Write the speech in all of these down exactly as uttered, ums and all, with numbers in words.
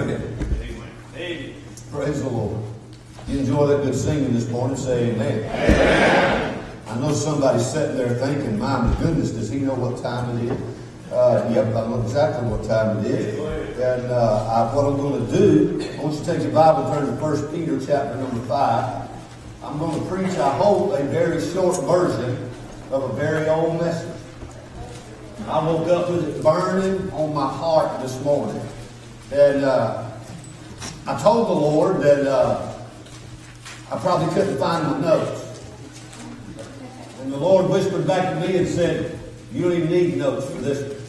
Amen. Amen. Praise the Lord. You enjoy that good singing this morning? Say amen. Amen. I know somebody's sitting there thinking, my goodness, does he know what time it is? Uh, yep, I know exactly what time it is. And uh, I, what I'm going to do, I want you to take your Bible and turn to First Peter chapter number five. I'm going to preach, I hope, a very short version of a very old message. I woke up with it burning on my heart this morning. And uh, I told the Lord that uh, I probably couldn't find my notes. And the Lord whispered back to me and said, you don't even need notes for this one.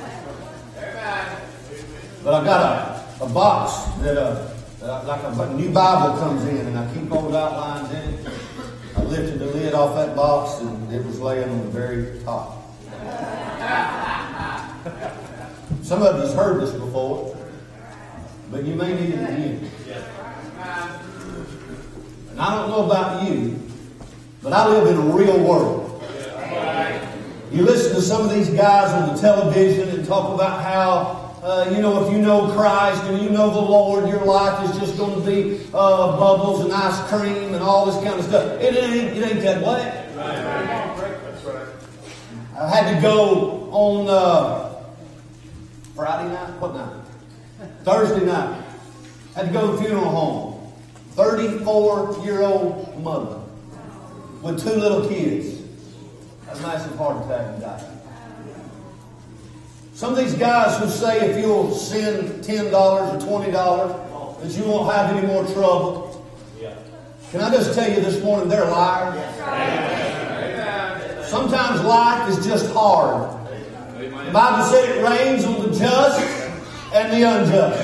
But I got a, a box that uh, uh, like a, a new Bible comes in, and I keep old outlines in it. I lifted the lid off that box, and it was laying on the very top. Some of you's heard this before, but you may need it again. And I don't know about you, but I live in a real world. You listen to some of these guys on the television and talk about how Uh, you know, if you know Christ and you know the Lord, your life is just going to be uh, bubbles and ice cream and all this kind of stuff. It ain't, it ain't that way. That's right. I had to go on uh, Friday night, what night? Thursday night. I had to go to the funeral home. thirty-four-year-old mother with two little kids. Had a massive heart attack and died. Some of these guys who say if you'll send ten dollars or twenty dollars that you won't have any more trouble. Can I just tell you this morning, they're liars. Sometimes life is just hard. The Bible said it rains on the just and the unjust.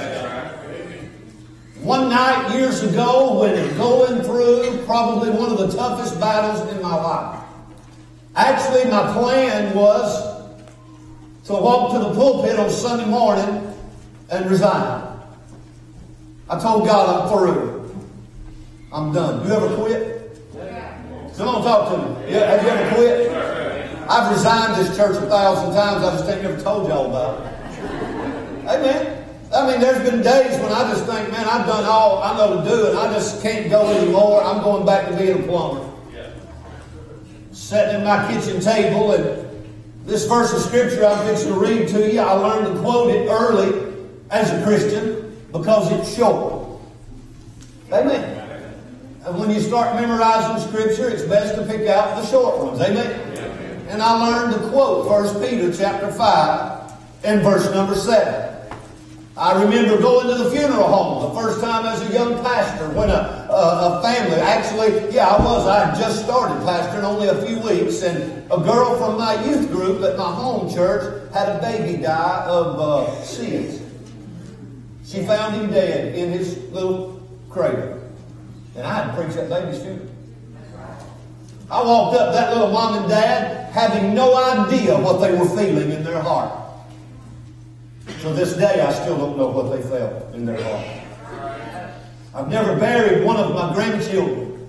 One night years ago, when going through probably one of the toughest battles in my life, actually my plan was to walk to the pulpit on Sunday morning and resign. I told God, I'm through. I'm done. You ever quit? Come on, talk to me. Yeah, have you ever quit? I've resigned this church a thousand times. I just ain't never told y'all about it. Amen. I mean, there's been days when I just think, man, I've done all I know to do, and I just can't go anymore. I'm going back to being a plumber. Sitting at my kitchen table, and this verse of Scripture I'm fixing to read to you, I learned to quote it early as a Christian because it's short. Amen. And when you start memorizing Scripture, it's best to pick out the short ones. Amen. And I learned to quote First Peter chapter five and verse number seven. I remember going to the funeral home the first time as a young pastor when a, a, a family, actually, yeah, I was. I had just started pastoring only a few weeks, and a girl from my youth group at my home church had a baby die of uh, S I D S. She found him dead in his little cradle. And I had to preach that baby's funeral. I walked up that little mom and dad having no idea what they were feeling in their heart. To this day, I still don't know what they felt in their heart. I've never buried one of my grandchildren.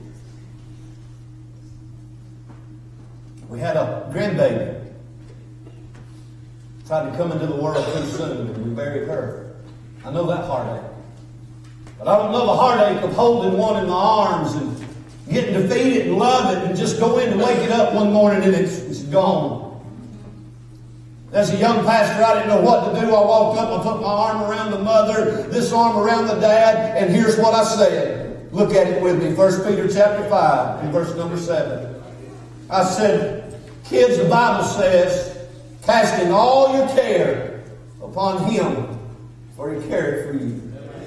We had a grandbaby. Tried to come into the world too soon, and we buried her. I know that heartache. But I don't know the heartache of holding one in my arms and getting to feed it and love it and just go in and wake it up one morning and it's, it's gone. As a young pastor, I didn't know what to do. I walked up, I put my arm around the mother, this arm around the dad, and here's what I said. Look at it with me. First Peter chapter five and verse number seven. I said, kids, the Bible says, casting all your care upon Him, for He careth for you.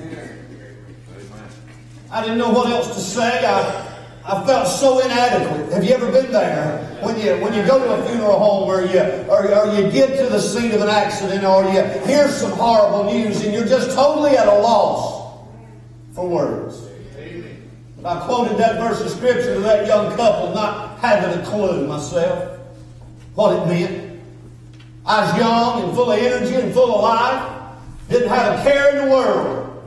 I didn't know what else to say. I I felt so inadequate. Have you ever been there? When you when you go to a funeral home or you or, or you get to the scene of an accident or you hear some horrible news and you're just totally at a loss for words. I quoted that verse of Scripture to that young couple, not having a clue myself what it meant. I was young and full of energy and full of life. Didn't have a care in the world.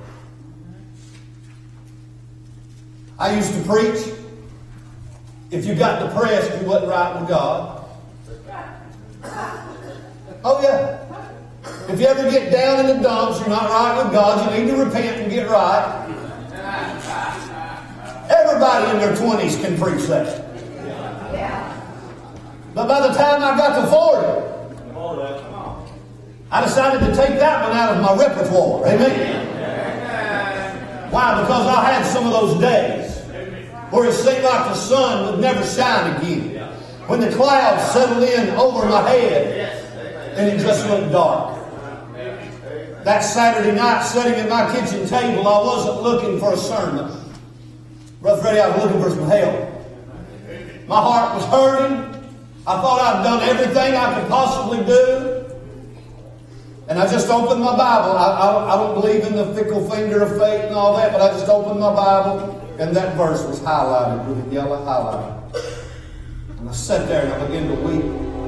I used to preach. If you got depressed, you wasn't right with God. Oh, yeah. If you ever get down in the dumps, you're not right with God, you need to repent and get right. Everybody in their twenties can preach that. But by the time I got to forty, I decided to take that one out of my repertoire. Amen. Why? Because I had some of those days where it seemed like the sun would never shine again. When the clouds settled in over my head and it just looked dark. That Saturday night, sitting at my kitchen table, I wasn't looking for a sermon. Brother Freddie, I was looking for some help. My heart was hurting. I thought I'd done everything I could possibly do. And I just opened my Bible. I, I, I don't believe in the fickle finger of fate and all that, but I just opened my Bible, and that verse was highlighted with a yellow highlight. And I sat there and I began to weep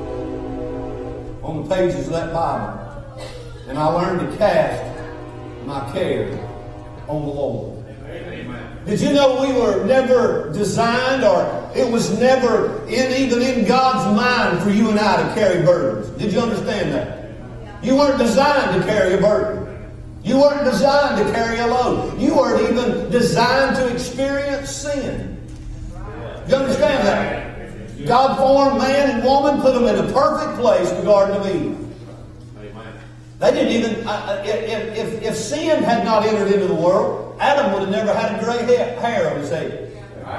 on the pages of that Bible. And I learned to cast my care on the Lord. Amen. Did you know we were never designed, or it was never in, even in God's mind for you and I to carry burdens? Did you understand that? You weren't designed to carry a burden. You weren't designed to carry a load. You weren't even designed to experience sin. Do you understand that? God formed man and woman, put them in a perfect place, the Garden of Eden. They didn't even, uh, if, if, if sin had not entered into the world, Adam would have never had a gray hair on his head.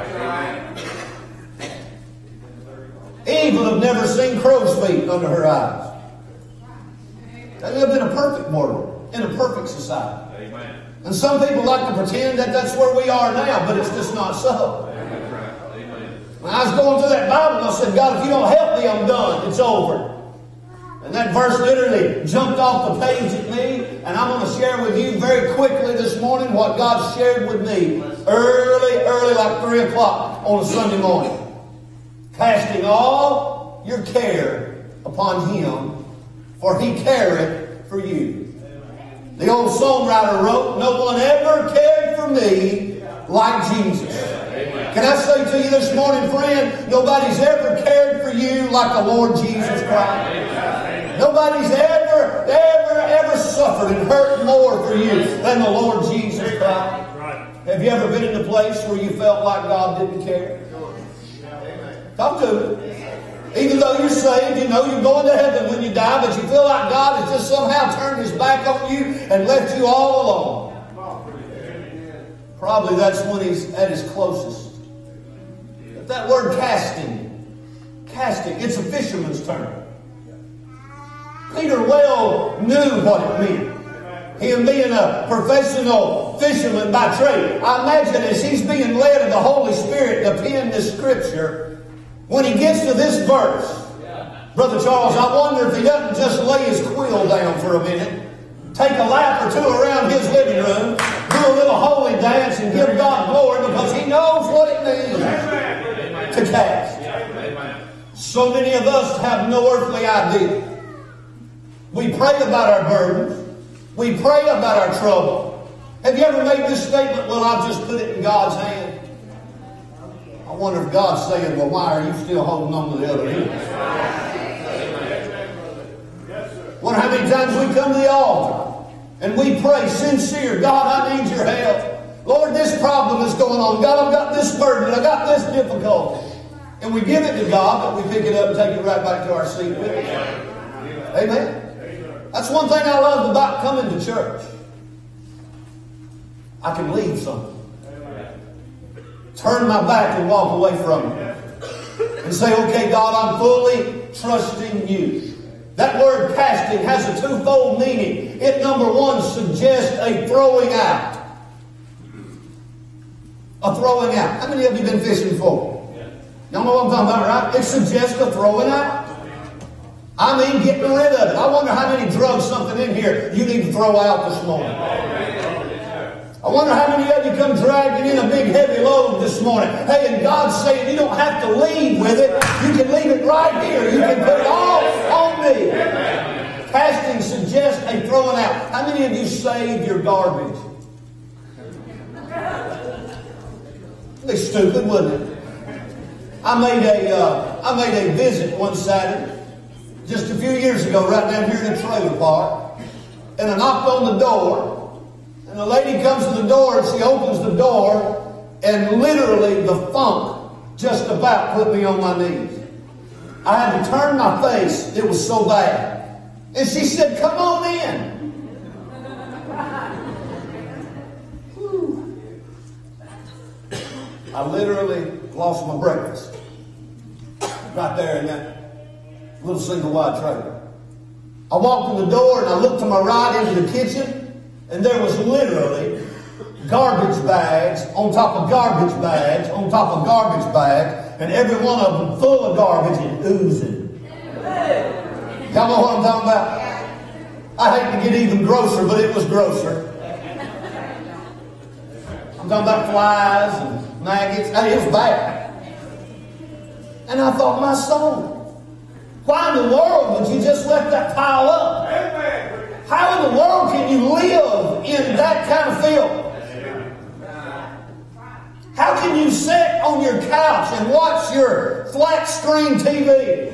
Eve would have never seen crow's feet under her eyes. They lived in a perfect world, in a perfect society. Amen. And some people like to pretend that that's where we are now, but it's just not so. Amen. When I was going through that Bible, I said, God, if you don't help me, I'm done. It's over. And that verse literally jumped off the page at me, and I'm going to share with you very quickly this morning what God shared with me early, early, like three o'clock on a Sunday morning. Casting all your care upon Him, for He careth for you. The old songwriter wrote, no one ever cared for me like Jesus. Can I say to you this morning, friend, nobody's ever cared for you like the Lord Jesus Christ. Nobody's ever, ever, ever suffered and hurt more for you than the Lord Jesus Christ. Have you ever been in a place where you felt like God didn't care? Talk to me. Even though you're saved, you know you're going to heaven when you die, but you feel like God has just somehow turned His back on you and left you all alone. Probably that's when He's at His closest. But that word casting, casting, it's a fisherman's term. Peter well knew what it meant. Him being a professional fisherman by trade. I imagine as he's being led of the Holy Spirit to pen this scripture, when he gets to this verse, Brother Charles, I wonder if he doesn't just lay his quill down for a minute, take a lap or two around his living room, do a little holy dance and give God glory, because he knows what it means to cast. So many of us have no earthly idea. We pray about our burdens. We pray about our trouble. Have you ever made this statement, well, I'll just put it in God's hand? I wonder if God's saying, well, why are you still holding on to the other end? I wonder how many times we come to the altar and we pray sincere, God, I need your help. Lord, this problem is going on. God, I've got this burden. I've got this difficulty. And we give it to God, but we pick it up and take it right back to our seat with us. Amen. That's one thing I love about coming to church. I can leave something. Turn my back and walk away from it. And say, okay, God, I'm fully trusting you. That word casting has a twofold meaning. It, number one, suggests a throwing out. A throwing out. How many of you have been fishing before? Y'all know what I'm talking about, right? It suggests a throwing out. I mean, getting rid of it. I wonder how many drugs, something in here, you need to throw out this morning. I wonder how many of you come dragging in a big heavy load this morning. Hey, and God's saying you don't have to leave with it. You can leave it right here. You can put it all on me. Casting suggests a throwing out. How many of you save your garbage? It'd be stupid, wouldn't it? I made a uh, I made a visit one Saturday, just a few years ago, right down here in the trailer park. and I knocked on the door, and the lady comes to the door, and she opens the door, and literally the funk just about put me on my knees. I had to turn my face. It was so bad. And she said, "Come on in." I literally lost my breakfast right there in that little single wide trailer. I walked in the door and I looked to my right into the kitchen, and there was literally garbage bags on top of garbage bags on top of garbage bags, and every one of them full of garbage and oozing. Y'all know what I'm talking about? I hate to get even grosser, but it was grosser. I'm talking about flies and maggots. I mean, it was bad. And I thought, my soul, why in the world would you just let that pile up? How in the world can you live in that kind of filth? How can you sit on your couch and watch your flat screen T V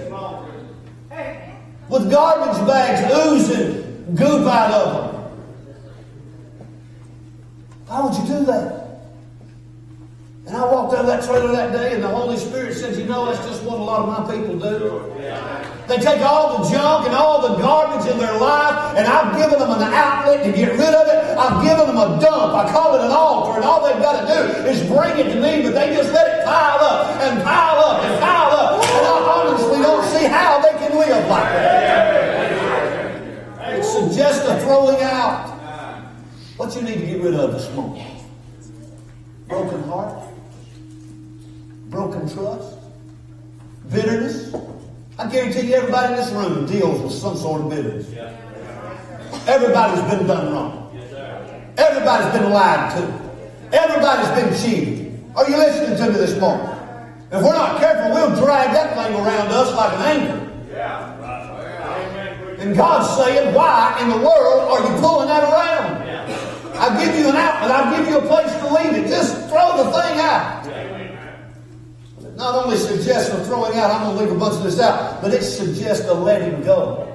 with garbage bags oozing goop out of them? Why would you do that? And I walked out of that trailer that day, and the Holy Spirit said, "You know, that's just what a lot of my people do. They take all the junk and all the garbage in their life, and I've given them an outlet to get rid of it. I've given them a dump. I call it an altar, and all they've got to do is bring it to me, but they just let it pile up and pile up and pile up. And I honestly don't see how they can live like that." It suggests a throwing out. What you need to get rid of this morning? Broken heart, broken trust, bitterness. I guarantee you everybody in this room deals with some sort of bitterness. Everybody's been done wrong. Everybody's been lied to. Everybody's been cheated. Are you listening to me this morning? If we're not careful, we'll drag that thing around us like an anchor. And God's saying, why in the world are you pulling that around? I'll give you an outlet. I'll give you a place to leave it. Just throw the thing out. It not only suggests a throwing out, I'm going to leave a bunch of this out, but it suggests a letting go.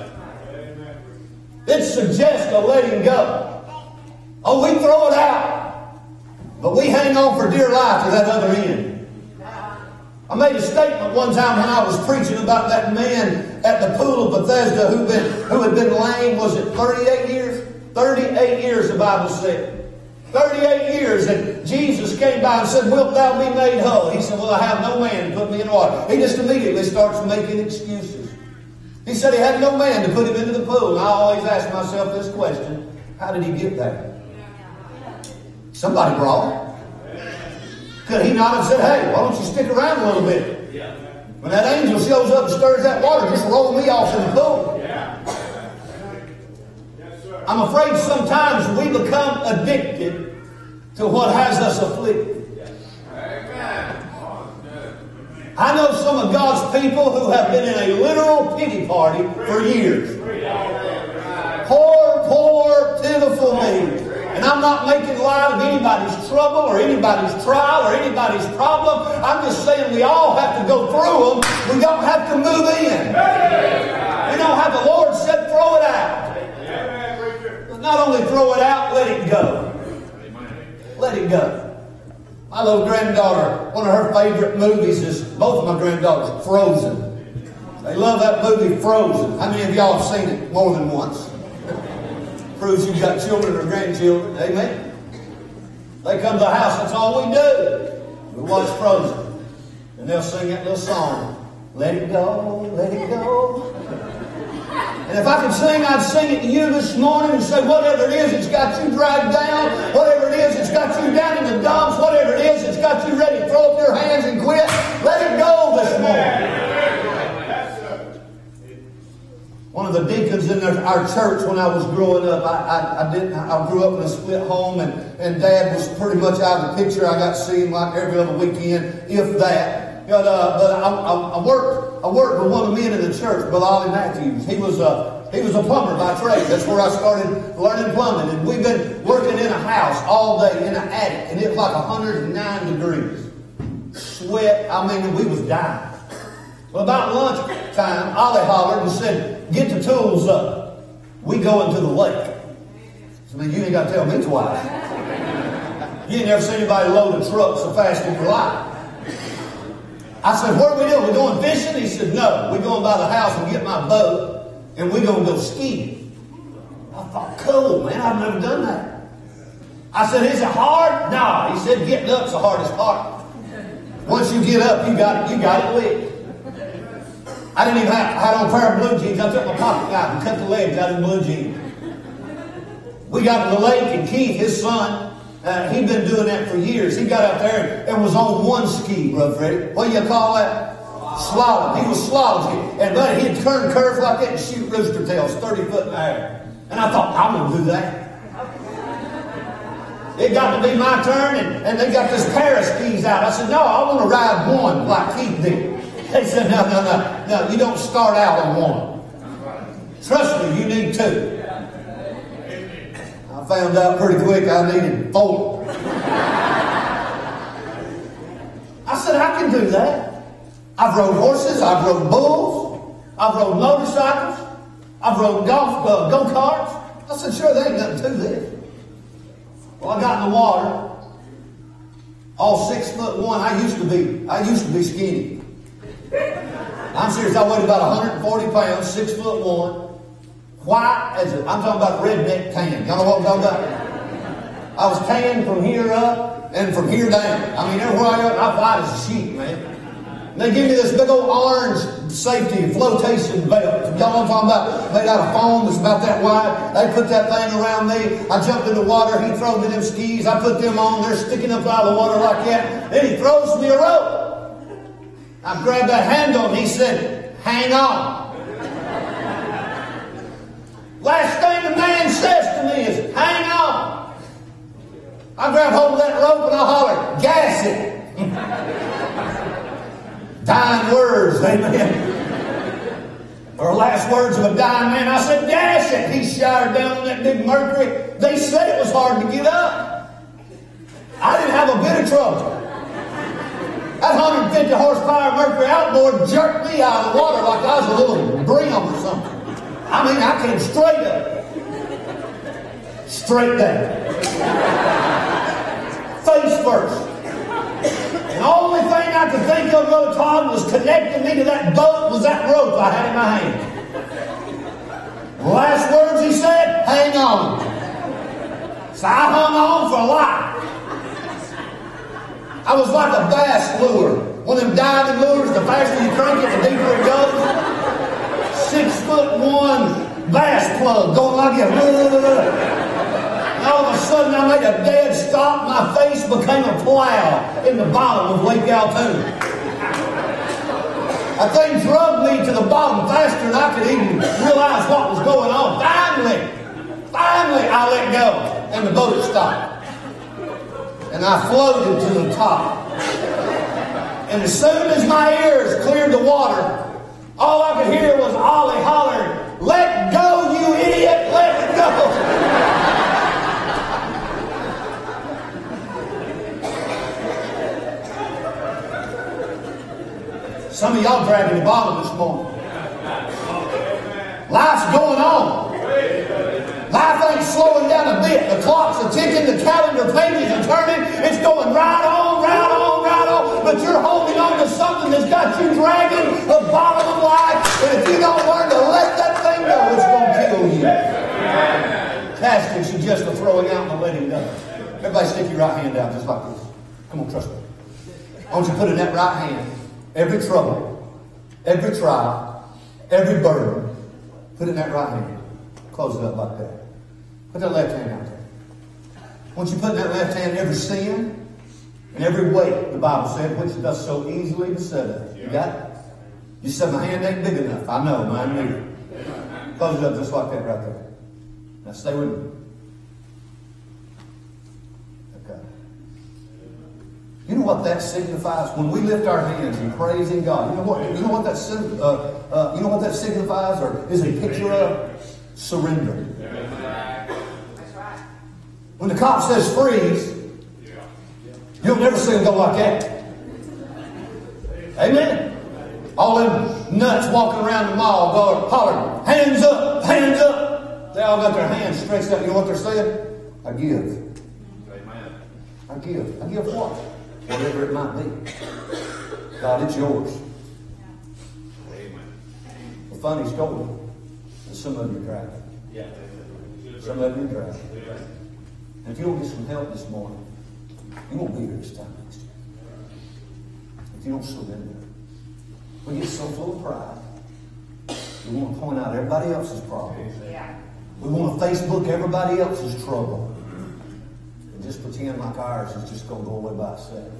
It suggests a letting go. Oh, we throw it out, but we hang on for dear life to that other end. I made a statement one time when I was preaching about that man at the pool of Bethesda who been who had been lame, was it thirty-eight years? thirty-eight years, the Bible said. thirty-eight years, and Jesus came by and said, "Wilt thou be made whole?" He said, "Well, I have no man to put me in water." He just immediately starts making excuses. He said he had no man to put him into the pool. And I always ask myself this question: how did he get there? Somebody brought him. Could he not have said, "Hey, why don't you stick around a little bit? When that angel shows up and stirs that water, just roll me off in the pool"? I'm afraid sometimes we become addicted to what has us afflicted. I know some of God's people who have been in a literal pity party for years. Poor, poor, pitiful me. And I'm not making light of anybody's trouble or anybody's trial or anybody's problem. I'm just saying we all have to go through them. We don't have to move in. We don't have the Lord said throw it out. Not only throw it out, let it go. Let it go. My little granddaughter, one of her favorite movies is, both of my granddaughters, Frozen. They love that movie, Frozen. How many of y'all have seen it more than once? Proves you've got children or grandchildren. Amen. They come to the house, that's all we do. We watch Frozen. And they'll sing that little song. Let it go, let it go. And if I could sing, I'd sing it to you this morning and say, whatever it is, it's got you dragged down. Whatever it is, it's got you down in the dumps. Whatever it is, it's got you ready to throw up your hands and quit. Let it go this morning. One of the deacons in our church when I was growing up, I, I, I didn't. I grew up in a split home, and, and Dad was pretty much out of the picture. I got to see him like every other weekend, if that. But, uh, but I, I, I worked. I worked with one of the men in the church, Brother Ollie Matthews. He was a he was a plumber by trade. That's where I started learning plumbing. And we've been working in a house all day in an attic, and it was like one hundred nine degrees. Sweat. I mean, we was dying. Well, about lunchtime, Ollie hollered and said, "Get the tools up." We go into the lake. I mean, you ain't got to tell me twice. You ain't never seen anybody load a truck so fast in your life. I said, what are we doing? We going fishing? He said, no. We're going by the house and get my boat, and we're going to go skiing. I thought, cool, man. I've never done that. I said, is it hard? No. He said, getting up's the hardest part. Once you get up, you got it. You got it licked. I didn't even have, I had on a pair of blue jeans. I took my pocket knife and cut the legs out of the blue jeans. We got to the lake, and Keith, his son, Uh, he'd been doing that for years. He got out there and was on one ski, Brother Freddie. What do you call that? Slalom. He was slalom. And but he'd turn curves like that and shoot rooster tails thirty foot in the air. And I thought, I'm going to do that. It got to be my turn, and, and they got this pair of skis out. I said, no, I want to ride one like Keith did. They said, no, no, no. No, you don't start out on one. Trust me, you need two. I found out pretty quick I needed four. I said, I can do that. I've rode horses, I've rode bulls, I've rode motorcycles, I've rode golf, uh, go-karts. I said, sure, there ain't nothing to this. Well, I got in the water, all six foot one. I used to be, I used to be skinny. I'm serious, I weighed about one hundred forty pounds, six foot one. White as a, I'm talking about redneck tan. Y'all know what I'm talking about? I was tan from here up and from here down. I mean, everywhere I go, I'm white as a sheep, man. And they give me this big old orange safety flotation belt. Y'all know what I'm talking about? Made out of foam that's about that wide. They put that thing around me. I jumped in the water. He throws me them skis. I put them on. They're sticking up out of the water like that. Then he throws me a rope. I grabbed that handle and he said, hang on. Last thing the man says to me is, hang on. I grab hold of that rope and I holler, gas it. Dying words, amen. Or last words of a dying man. I said, gas it. He showered down on that big Mercury. They said it was hard to get up. I didn't have a bit of trouble. That one hundred fifty horsepower Mercury outboard jerked me out of the water like I was a little brim or something. I mean, I came straight up. Straight down. Face first. And the only thing I could think of, Brother Todd, was connecting me to that boat was that rope I had in my hand. The last words he said, hang on. So I hung on for life. I was like a bass lure. One of them diving lures, the faster you crank it, the deeper it goes. Six foot one bass plug going like that. And all of a sudden I made a dead stop. My face became a plow in the bottom of Lake Altoona. That thing drugged me to the bottom faster than I could even realize what was going on. Finally, finally I let go and the boat stopped. And I floated to the top. And as soon as my ears cleared the water, all I could hear was Ollie hollering, let go, you idiot, let go. Some of y'all dragging the bottom this morning. Life's going on. Life ain't slowing down a bit. The clocks are ticking, the calendar pages are turning. It's going right on, right on, right on. But you're holding on to something that's got you dragging the bottom of life. And if you don't learn to let that thing go, it's going to kill you. Casting suggests the throwing out and the letting go. Everybody stick your right hand out just like this. Come on, trust me. I want you to put in that right hand every trouble, every trial, every burden. Put it in that right hand. Close it up like that. Put that left hand out there. Once you put in that left hand every sin and every weight, the Bible said, which does so easily beset us. You got it? You said, my hand ain't big enough. I know, mine neither. Close it up just like that right there. Now stay with me. Okay. You know what that signifies? When we lift our hands in praising God, you know what? You know what that uh, uh, you know what that signifies, or is a picture of? Surrender. When the cop says freeze, you'll never see him go like that. Amen. All them nuts walking around the mall going, hollering, hands up, hands up. They all got their hands stretched out. You know what they're saying? I give. Amen. I give. I give what? Whatever it might be. God, it's yours. Amen. The funny story is some of you are driving. Yeah. Some of you are driving. And if you'll get some help this morning, you won't be here this time next year. If you don't surrender. We get so full of pride. We want to point out everybody else's problems. Yeah. We want to Facebook everybody else's trouble. And just pretend like ours is just going to go away by itself.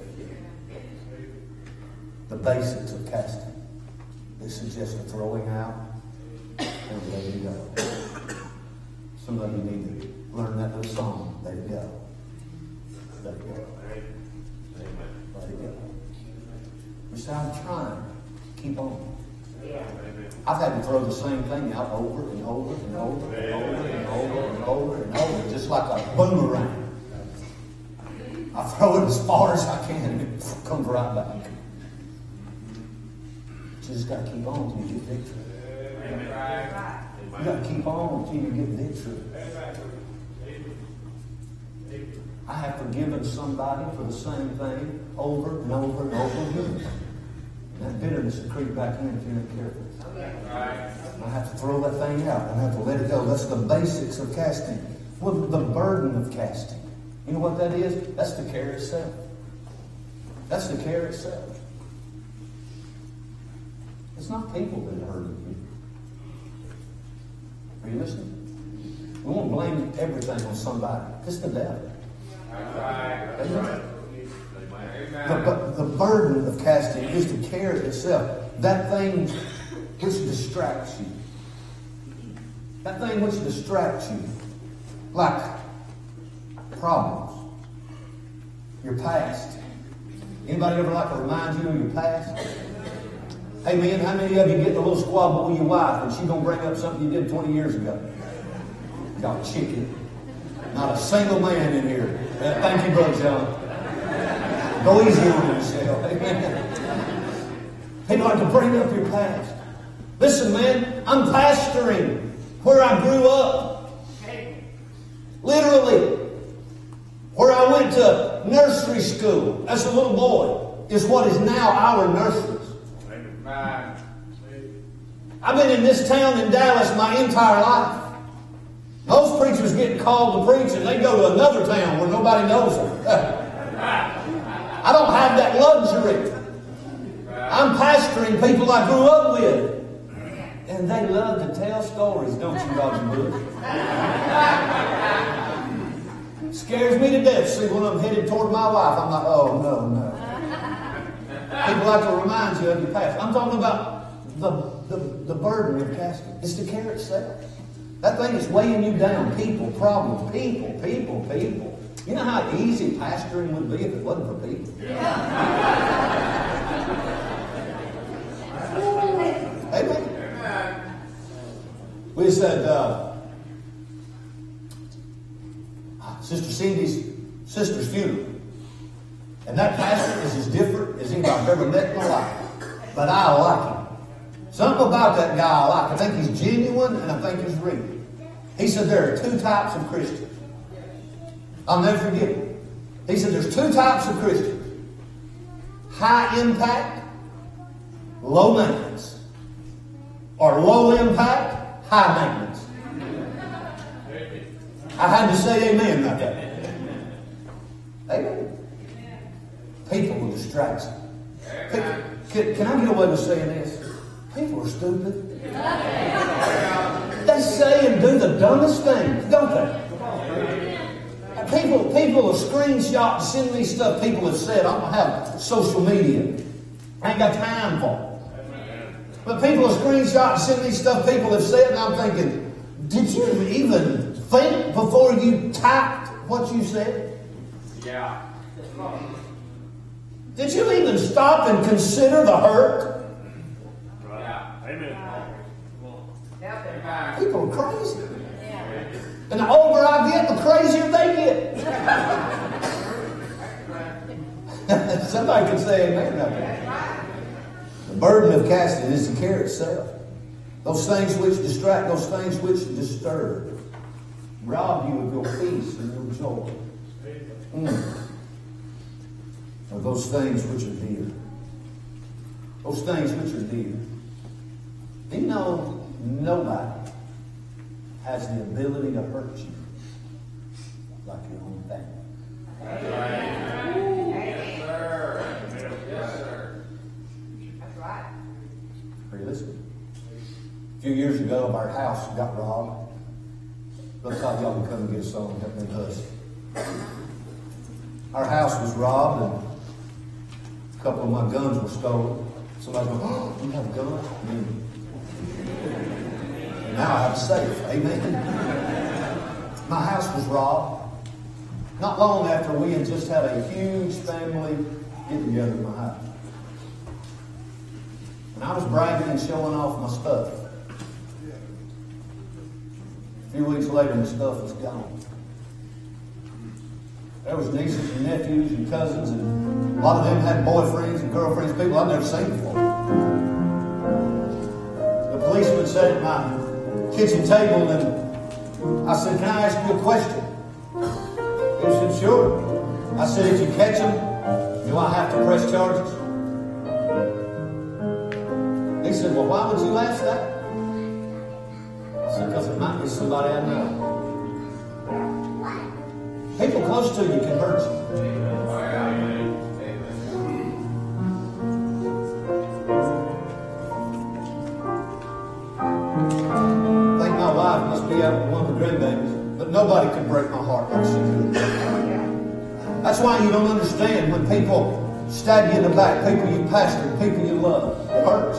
The basics of casting. They suggest a throwing out and letting go. Some of you need to learn that little song. Let it go. Let it go. Let it go. You say, I'm trying. Keep on. Yeah. I've had to throw the same thing out over and over and over and over and over and over and over, just like a boomerang. I throw it as far as I can and it comes right back. You just got to keep on until you get victory. You got to keep on until you get victory. I have forgiven somebody for the same thing over and over and over again. That bitterness will creep back in if you're not careful. I have to throw that thing out. I have to let it go. That's the basics of casting. Well, the burden of casting. You know what that is? That's the care itself. That's the care itself. It's not people that are hurting you. Are you listening? We won't blame everything on somebody. It's the devil. Amen. The, the burden of casting is the care itself. That thing which distracts you. That thing which distracts you. Like problems. Your past. Anybody ever like to remind you of your past? Hey man, how many of you get in a little squabble with your wife and she's going to bring up something you did twenty years ago? Y'all chicken. Not a single man in here. Uh, thank you, Brother John. Go easy on yourself. Amen. People like to bring up your past. Listen, man, I'm pastoring where I grew up. Literally. Where I went to nursery school as a little boy is what is now our nurseries. I've been in this town in Dallas my entire life. Most preachers getting called to preach and they go to another town where nobody knows them. I don't have that luxury. I'm pastoring people I grew up with. And they love to tell stories, don't you, Roger Bush? Scares me to death. See, when I'm headed toward my wife, I'm like, oh, no, no. People like to remind you of your past. I'm talking about the, the, the burden of casting. It's the care itself. That thing is weighing you down. People, problems, people, people, people. You know how easy pastoring would be if it wasn't for people? Yeah. Amen. We said, uh, Sister Cindy's sister's funeral. And that pastor is as different as anybody I've ever met in my life. But I like him. Something about that guy I like. I think he's genuine and I think he's real. He said there are two types of Christians. I'll never forget it. He said there's two types of Christians. High impact, low maintenance. Or low impact, high maintenance. I had to say amen like that. Amen. People will distract you. Can, can, can I get away with saying this? People are stupid. They say and do the dumbest things, don't they? People, people will screenshot and send me stuff people have said. I don't have social media. I ain't got time for it. But people will screenshot and send me stuff people have said, and I'm thinking, did you even think before you typed what you said? Yeah. Did you even stop and consider the hurt? Yeah. Amen. People are crazy. And the older I get, the crazier they get. Somebody could say amen about that. The burden of casting is the care itself. Those things which distract, those things which disturb. rob you of your peace and your joy. Mm. Of those things which are dear. Those things which are dear. Do you know nobody has the ability to hurt you like your own family? Yes, sir. Yes, sir. That's right. Are you listening? A few years ago, our house got robbed. Looks like y'all can come and get a song and help me hush. Our house was robbed, and a couple of my guns were stolen. Somebody goes, "Oh, you have a gun?" Me. And now I have a safe. Amen. My house was robbed. Not long after we had just had a huge family get together in my house. And I was bragging and showing off my stuff. A few weeks later, the stuff was gone. There was nieces and nephews and cousins, and a lot of them had boyfriends and girlfriends, people I'd never seen before. The policeman sat at my kitchen table, and I said, "Can I ask you a question?" He said, "Sure." I said, "If you catch them, do I have to press charges?" He said, "Well, why would you ask that?" I said, "Because it might be somebody I know." People close to you can hurt you. I think my wife must be out with one of the grandbabies, but nobody could break my heart like she could. That's why you don't understand when people stab you in the back, people you pastored, people you love. It hurts.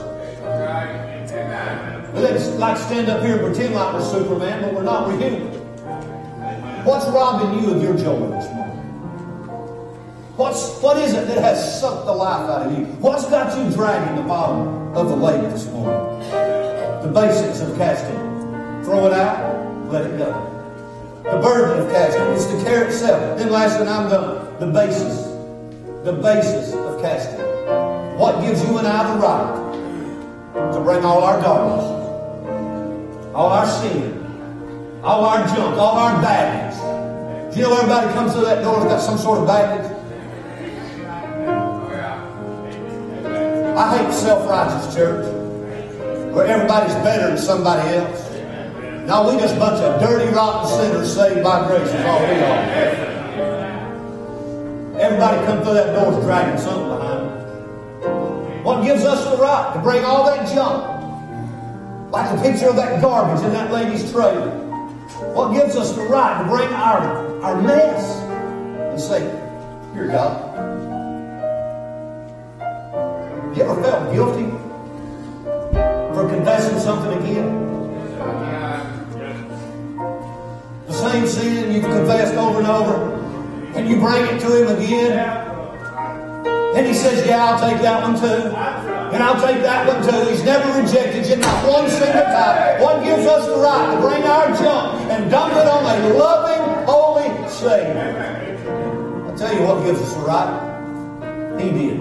Let's like stand up here and pretend like we're Superman, but we're not. We're human. What's robbing you of your joy this morning? What's, what is it that has sucked the life out of you? What's got you dragging the bottom of the lake this morning? The basics of casting. Throw it out, let it go. The burden of casting is to care itself. Then last and I'm done. The basis. The basis of casting. What gives you and I the right to bring all our darkness, all our sin, all our junk, all our baggage. Do you know everybody comes through that door and got some sort of baggage? I hate self-righteous church where everybody's better than somebody else. No, we just a bunch of dirty, rotten sinners saved by grace is all we are. Everybody come through that door is dragging something behind them. What gives us the right to bring all that junk? Like the picture of that garbage in that lady's trailer. What gives us the right to bring our, our mess and say, "Here, God." You ever felt guilty for confessing something again? The same sin you've confessed over and over, and you bring it to Him again, and He says, "Yeah, I'll take that one too. And I'll take that one too." He's never rejected you, not one single time. What gives us the right to bring our junk and dump it on a loving, holy Savior? I'll tell you what gives us the right. He did.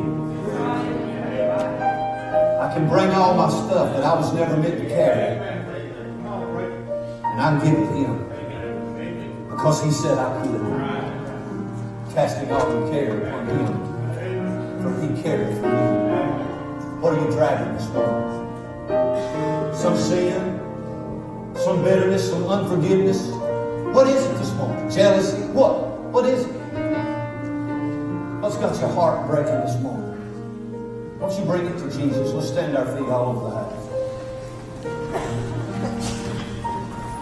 I can bring all my stuff that I was never meant to carry, and I can give it to Him because He said I could. Casting all your care upon Him, for He cared for you. What are you dragging this morning? Some sin, some bitterness, some unforgiveness. What is it this morning? Jealousy? What? What is it? What's got your heart breaking this morning? Why don't you bring it to Jesus? Let's stand our feet all over the house.